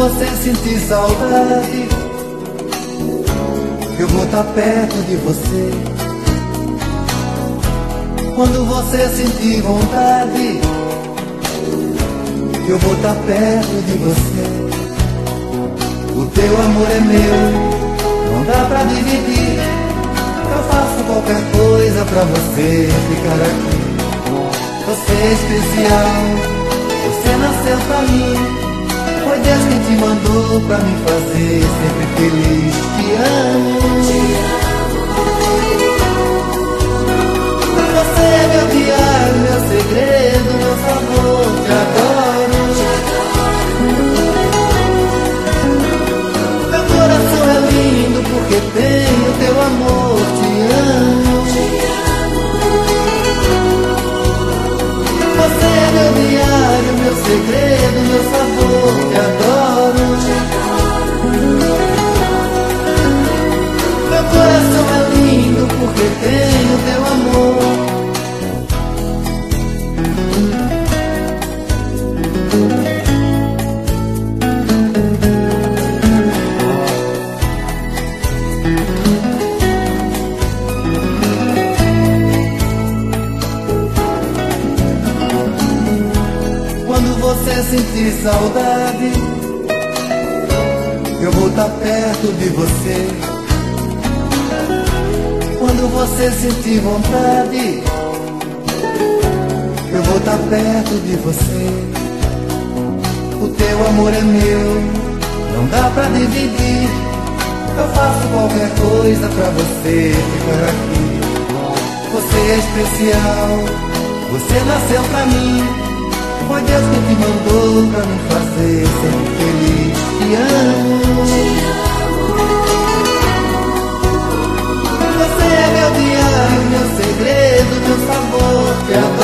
você sentir saudade, eu vou estar perto de você. Quando você sentir vontade, eu vou estar perto de você. O teu amor é meu, não dá pra dividir. Eu faço qualquer coisa pra você ficar aqui. Você é especial, você nasceu pra mim. Foi Deus quem te mandou pra me fazer sempre feliz. Te amo, te amo. Você é meu diário, meu segredo, meu sabor. Te adoro, te adoro. Meu coração é lindo porque tem o teu amor. Te amo, te amo. Você é meu diário, meu segredo, meu sabor. Te adoro, te adoro. Meu coração é lindo porque tem o teu amor. Quando você sentir saudade, eu vou estar perto de você. Quando você sentir vontade, eu vou estar perto de você. O teu amor é meu, não dá pra dividir. Eu faço qualquer coisa pra você ficar aqui. Você é especial, você nasceu pra mim. Foi Deus que te mandou pra me fazer sempre feliz. Te amo, te amo. Você é meu diário, meu segredo, meu sabor. Te adoro.